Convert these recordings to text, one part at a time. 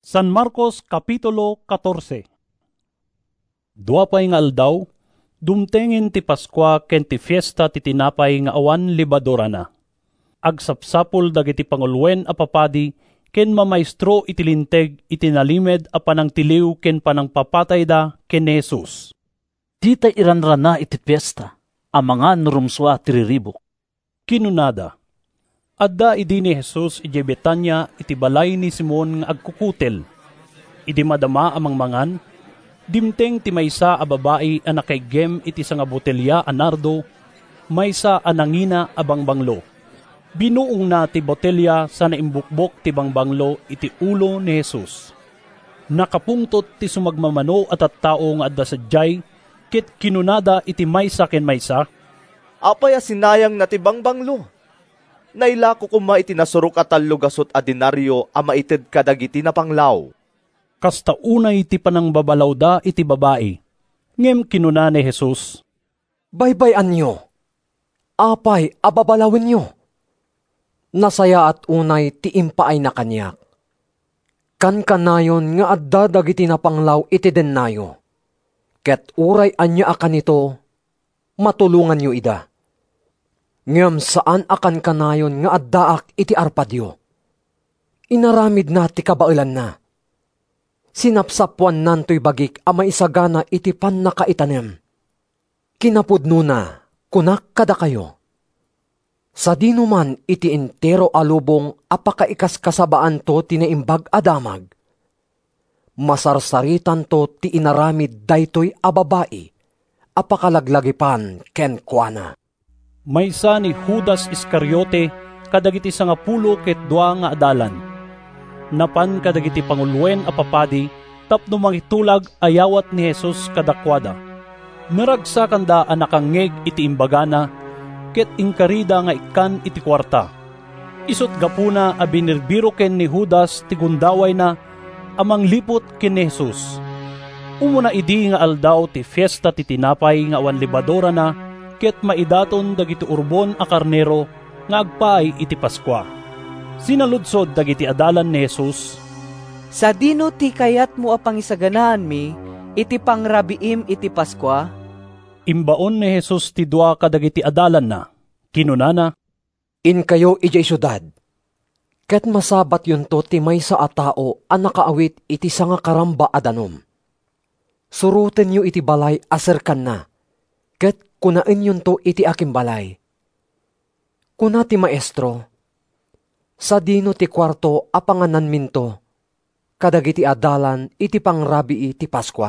San Marcos Kapitulo 14. Dua pay nga aldaw, dumtengin ti Paskwa ken ti fiesta ti tinapay nga awan libadora na. Agsapsapul dagiti pangulwen a papadi ken mamaestro iti linteg iti nalimed a panang tiliw ken panang papatay da ken ni Jesus. Dita iranrana iti fiesta, mga nurumswa tiriribok. Kinunada. Adda idi ni Jesus iti Betania iti balay ni Simon nga agkukutel. Idi madama amang mangan, dimteng ti maysa a babae a nakaigem iti sanga botelya a nardo, maysa a nangina a bangbanglo. Binuong na ti botelya sa naimbukbok ti bangbanglo iti ulo ni Jesus. Nakapungtot ti sumagmamano at tattao nga adda sadyay, ket kinunada iti maysa ken maysa, apay a sinayang na ti bangbanglo. Naila ko kuma iti nasurok at talugasot a dinaryo a maited kadagiti na panglaw. Kasta unay ti panang babalaw da iti babae. Ngem kinuna ni Jesus, baybayan nyo, apay ababalawin nyo. Nasaya at unay ti impaay na kanyak. Kan kanayon nga adda dagiti na panglaw iti dennayo. Ket uray anya akan ito, matulungan nyo ida. Ngem saan akan kanayon nga addaak iti arpadyo. Inaramid na ti kabailan na. Sinapsapuan nantoy bagik a maisagana iti pannakaitanem. Kinapudno na, kunak kada kayo. Sa dinuman iti entero alubong apakaikas kasabaan to tinaimbag adamag. Masarsaritan to ti inaramid daytoy a babae, apakalaglagipan ken kuana. maysa ni Judas Iscariote kadagiti sangapulo ket dua nga adalan. Napan kadagiti pangulwen a papadi tapno mangitulag ayawat ni Jesus kadakwada. Naragsa kanda a nakangeg iti imbagana ket inkarida nga ikan iti kwarta. Isot gapuna a binirbiro ken ni Judas ti gundaway na amang lipot ken ni Jesus. Umuna idi nga aldaw ti fiesta ti tinapay nga awan libadora na ket maidaton dagiti urbon a karnero nga agpaay iti Paskwa. Sinaludsod dagiti adalan ni Jesus, sa dino ti kayat mo a pangisaganaan mi, iti pangrabiim iti Paskwa? Imbaon ni Jesus ti dua kadagiti adalan na. Kinunana, in kayo ijay syudad, ket masabat yun to ti maysa a tao a nakaawit iti sanga karamba adanom. Suruten yo iti balay aserkan na, ket kunaen yun to iti aking balay. Kuna ti maestro, sa dino ti kwarto apanganan minto, kadagiti adalan iti pangrabi iti Paskwa.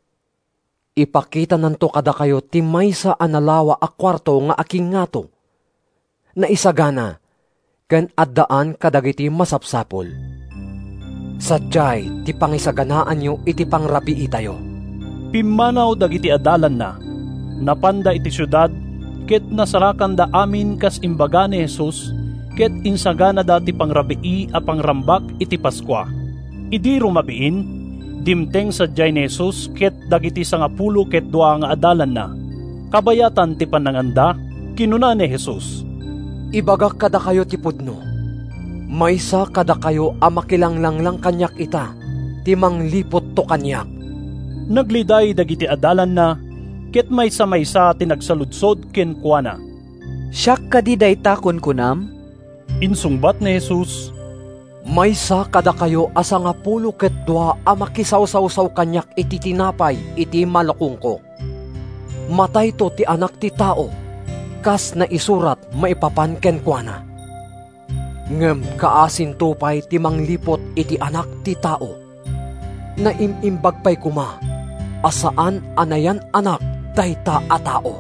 Ipakita nanto kada kayo ti maysa analawa a kwarto nga aking ngato, na isagana, ken addaan kadagiti masapsapol. Sadyay ti pangisaganaan nyo iti pangrabi itayo. Pimanaw dagiti adalan na, napanda iti syudad, ket nasarakan da amin kas imbaga ni Jesus, ket insagana dati pangrabii a pangrambak iti Paskwa. Idi rumabiin, dimteng sadyay ni Jesus, ket dagiti sangapulo ket dua nga adalan na. Kabayatan ti pananganda, kinuna ni Jesus, ibagak kada kayo ti pudno, maysa kada kayo a makilanglang kanyak ita, ti manglipot to kanyak. Nagliday dagiti adalan na, ket maysa-maysa tinagsaludsod ken kuana, siyak kadi dayta kunkunam? Insungbat ni Jesus, maysa kada kayo asa nga pulo ket dua a makisawsawsaw kanyak iti tinapay iti malakong ko. Matay to ti anak ti tao, kas na isurat maipapan ken kuana. Ngem kaasin tupay ti manglipot iti anak ti tao. Na imimbag pay kuma, asaan anayan anak dayta a tao.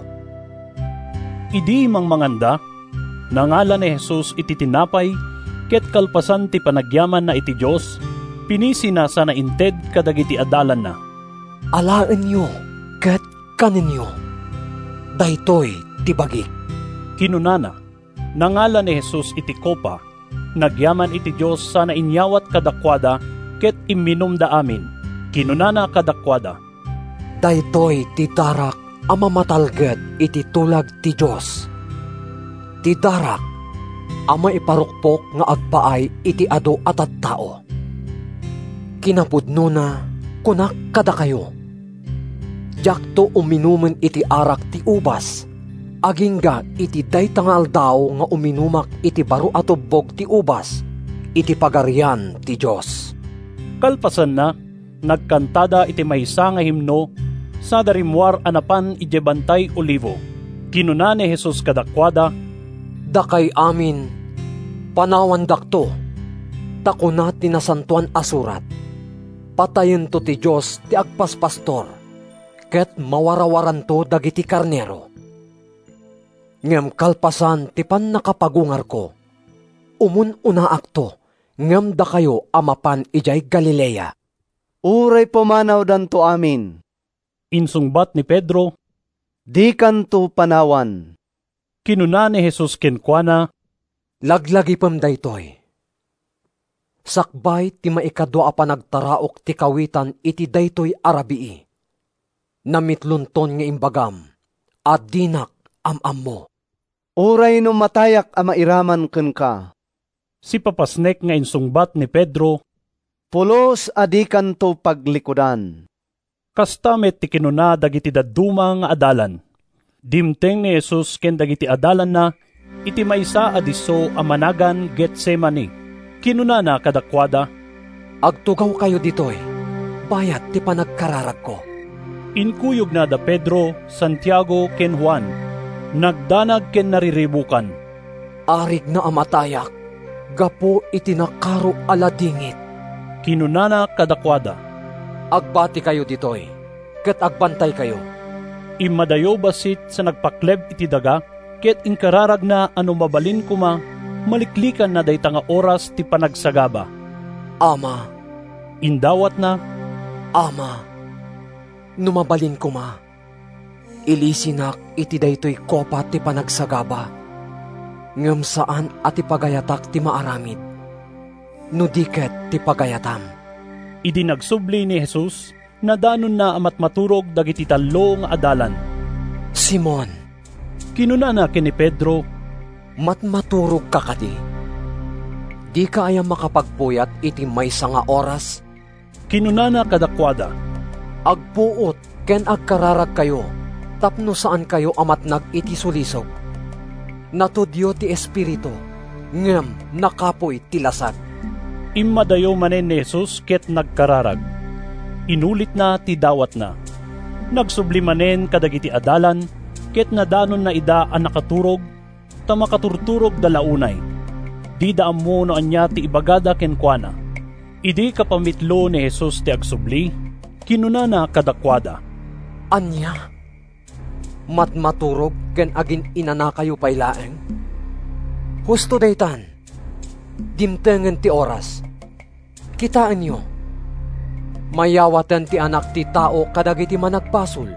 Idi mangmanganda, nangala ni Jesus iti tinapay, ket kalpasan ti panagyaman na iti Diyos, pinisi na sa nainted kadagiti adalan na. Alaan nyo, ket kanin nyo, daytoy ti bagik. Kinunana, nangala ni Jesus iti kopa, nagyaman iti Diyos sa nainyawat kadakwada, ket iminom da amin. Kinunana kadakwada, daytoy ti darak a mamatalged iti tulag ti Diyos. Ti darak a maiparukpok nga agpaay iti adu at tao. kinapudno na kunak kada kayo. Jakto uminumen iti arak ti ubas, agingga iti daytangal daw nga uminumak iti baro atubog ti ubas, iti pagarian ti Diyos. Kalpasan na, nagkantada iti maysa nga himno sa darimwar anapan iti Bantay Olivo. Kinuna ni Jesus kadakwada, Dakay amin, panawan dakto, takuna tinasantuan asurat. Patayin to ti Diyos ti agpaspastor, ket mawarawaran to dagiti karnero. Ngem kalpasan ti pan nakapagungar ko, unaak to, ngem da kayo amapan ijay Galilea. Uray pumanaw danto amin. Insungbat ni Pedro, Di kanto panawan. kinuna ni Jesus kenkwana, Laglagi pam daytoy. Sakbay ti maikadwa a panagtaraok ti kawitan iti daytoy arabii. Namitlunton nga imbagam, at dinak am mo. Uray no matayak a mairaman ken ka. si papasnek nga insungbat ni Pedro, Pulos adi kanto paglikudan. kastamet ti kinuna dagiti dadduma nga adalan. Dimteng ni Jesus ken dagiti adalan na, iti maysa adiso a managan Getsemani. Kinuna na kadakwada, Agtugaw kayo ditoy, bayat ti panagkararag ko. inkuyog na da Pedro, Santiago ken Juan, nagdanag ken nariribukan. Arig na amatayak, gapo iti nakaro aladingit. Kinunana kadakwada, Agbati kayo ditoy, ket agbantay kayo. imadayo basit sa nagpakleb iti daga, ket inkararag na ano mabalin kuma, maliklikan na dayta nga oras ti panagsagaba. Ama, Indawat na, Ama, numabalin ko ma. Ilisinak iti daytoy kopa ti panagsagaba. Ngem saan ati pagayatak ti maaramid. Nudiket ti pagayatam. idi nagsubli ni Jesus, nadanon na amat maturog dagiti tallo nga adalan. Simon, Kinunana ken ni Pedro, matmaturog ka kadi. Di ka ayam makapagpuyat iti maysa nga oras. kinunana kadakwada, Agpuot ken agkararag kayo, tapno saan kayo amatnag iti sulisog. Natudyo ti Espiritu, ngem nakapoy ti lasag. Immadayo manen ni Jesus ket nagkararag. Inulit na ti dawat na. Nagsubli manen kadagiti adalan, ket nadanon na ida ang nakaturog, ta makaturturog dalaunay. Di daam mo no anya ti ibagada kenkwana. Idi kapamitlo ni Jesus ti agsubli, kinunana kadakwada. Anya? Matmaturog ken agin inana kayo paylaeng? Husto daytan, dimtengen ti oras. Kitaan nyo, mayawatan ti anak ti tao kadagiti managpasol.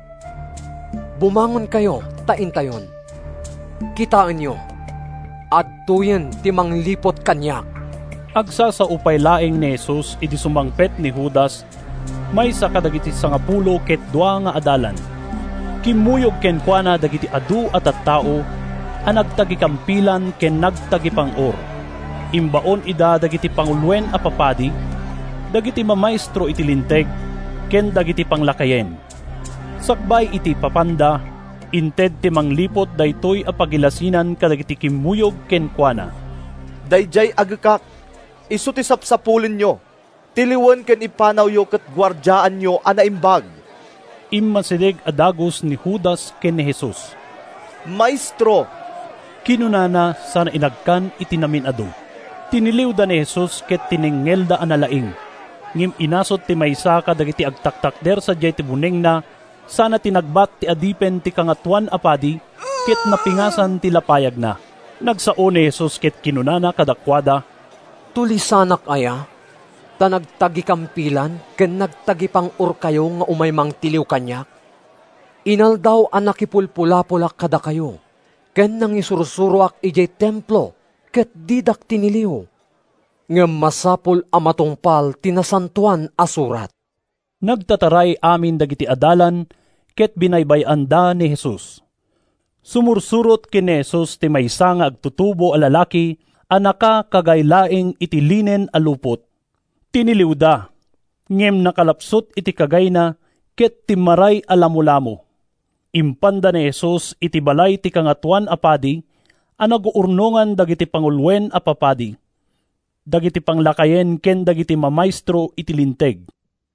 Bumangon kayo, taintayon. Kitaan nyo, adtuyen ti manglipot kanyak. Agsa sa upay laeng ni Jesus idi sumangpet ni Judas, may sa kadagiti sangapulo ket dua nga adalan. Kimuyog ken kuana dagiti adu at tao, ang nagtagikampilan ken nagtagipangor. Imbaon ida dagiti pangulwen a papadi, dagiti mamaestro iti linteg, ken dagiti panglakayen. Sakbay iti papanda, inted ti manglipot daytoy a pagilasinan kadagiti kimuyog ken kuana. Dayjay agakak, isu ti sapsapulin nyo, tiliwan ken ipanaw yo ket gwardyaan nyo anaimbag. Immasideg adagos ni Judas ken ni Jesus. Maestro, Kinunana sana inagkan itinamin adu. Tiniliw da ni Jesus ket tiningel da analaing. Ngim inasot ti maysa kadagiti agtaktakder sa jay ti buneng na, sana tinagbat ti adipen ti kangatuan apadi, ket napingasan ti lapayag na. Nagsao ni Jesus ket kinunana kadakwada, Tulisanak aya, ta nagtagikampilan ken nagtagipang kayo nga umay mang tiliw kanyak. Inaldaw ang nakipulpula-pulak kada kayo, ken nang isursuruak ijay templo, ket didak tiniliw. Ngem masapul amatungpal tinasantuan asurat. nagtataray amin dagiti adalan, ket binaybayanda ni Jesus. Sumursurot ken ni Jesus ti maysa nga agtutubo a lalaki, anaka kagaylaing itilinen a lupot. Tiniliw da, Ngem nakalapsot iti kagayna ket timaray alamulamo. Impanda ni Jesus iti balay ti kangatuan a padi, a naguurnongan dagiti pangulwen a papadi. Dagiti panglakayen ken dagiti mamaestro iti linteg.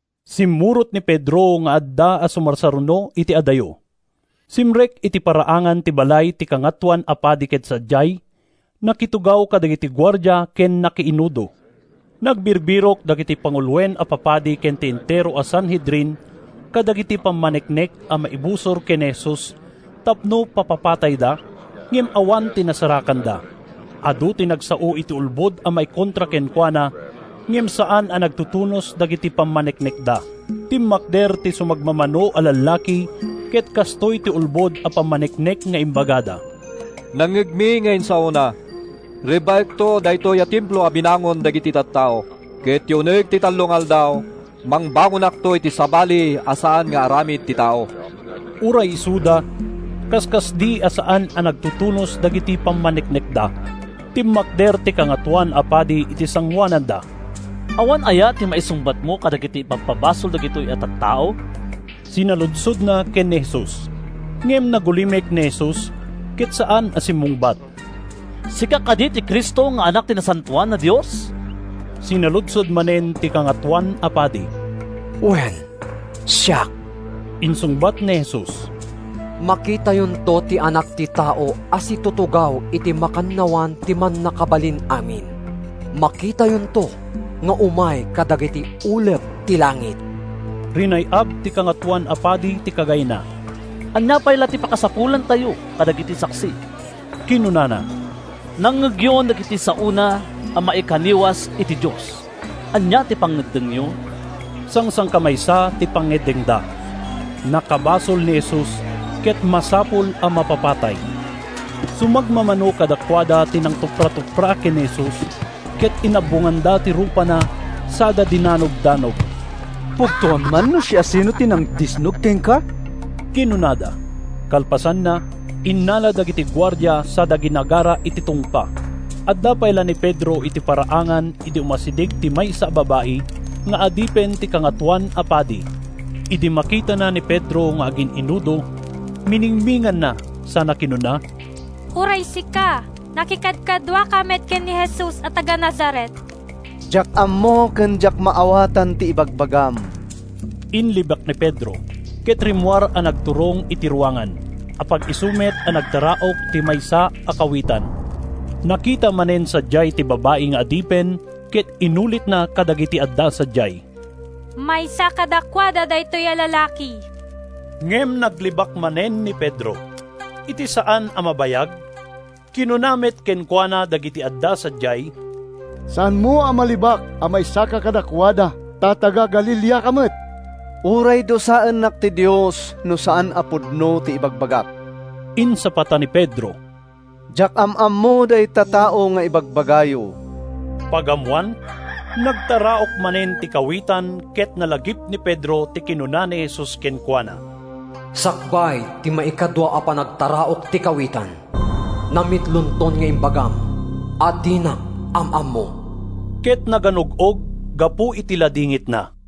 Simurot ni Pedro nga adda a sumarsaruno iti adayo. Simrek iti paraangan ti balay ti kangatuan a padi ket sadyay, nakitugaw kadagiti gwardya ken nakiinudo. Nagbirbirok dagiti pangulwen a papadi ken ti entero a Sanhedrin, kadagiti pammaneknek a maibusor ken Jesus, tapno papapatay da, ngem awan tinasarakan da. Adu ti nagsao iti ulbod a may kontra kenkwana, ngem saan a nagtutunos dagiti pammaneknek da. Timmakder ti sumagmamano a lalaki, ket kastoy ti ulbod a pammaneknek nga imbagada. Nangigmi ngayon sa una, rebalto dayto ya templo a binangon dagiti tattao, ket yunig ti talungal daw, mangbangonak to iti sabali asaan nga aramid ti tao. Uray isuda, kaskas di asaan a nagtutunos dagiti pammaneknek da. Timmakder ti kangatuan a padi iti sangwanan da. Awan aya ti maisungbat mo kadagiti pagpabasol dagitoy at tao? Sinaludsod na ken ni Jesus. Ngem nagulimek ni Jesus, ket saan asimungbat. Sika kadi ti Kristo nga anak ti nasantuan na Dios? Sinaludsod manen ti kangatuan a padi. Wen, siya. Insungbat ni Jesus. Makita yun to ti anak ti tao as itutugaw iti makannawan ti man nakabalin amin. Makita yun to nga umay kadagiti ulep ti langit. Rinayab ti kangatuan a padi ti kagayna. Anya payla ti pakasapulan tayo kadagiti saksi. Kinunana. Nangagyon dagiti sauna a maikaniwas iti Dios. Anya ti pangngedengyo? Sangsang kamaysa ti pangedengda. Nakabasol ni Jesus ket masapul a mapapatay. Sumagmamano kadakwada tinang tupra-tupra ken Jesus, ket inabunganda ti rupa na sada dinanog-danog. Pugtuan man no siya sino tinang disnog tengka? Kinunada. Kalpasan na, innala dagiti gwardya sada ginagara iti tungpa. At dapayla ni Pedro iti paraangan iti umasidig ti maysa babae nga adipen ti kangatuan a padi. Idi makita na ni Pedro nga agin inudo, miningmingan na sana kinuna. Uray sika, nakikadkadwa kamet ken ni Jesus at taga Nazaret. Jak ammo ken jak maawatan ti ibagbagam. Inlibak ni Pedro, ket rimwar a nagturong iti ruangan, apag isumet a nagtaraok ti maysa a kawitan. Nakita manen sadyay ti babae nga adipen, ket inulit na kadagiti adda sadyay. Maysa kadakwada daytoy a lalaki. Ngem naglibak manen ni Pedro. Iti saan a mabayag? Kinunamit kenkwana dagiti adda sadyay. Saan mo amalibak amay saka kadakwada, tataga Galilea kamet? Uray do saan nak ti Dios no saan apudno ti ibagbagak. Insapata ni Pedro. Jak am mo day tatao nga ibagbagayo. Pagamuan, nagtaraok manen ti kawitan ket nalagip ni Pedro ti kinuna ni Jesus kenkwana. Sakbay ti maikadwa a panagtaraok ti kawitan. Namitlunton nga imbagam, at dinak am mo. Ket naganugog, gapu iti ladingit na.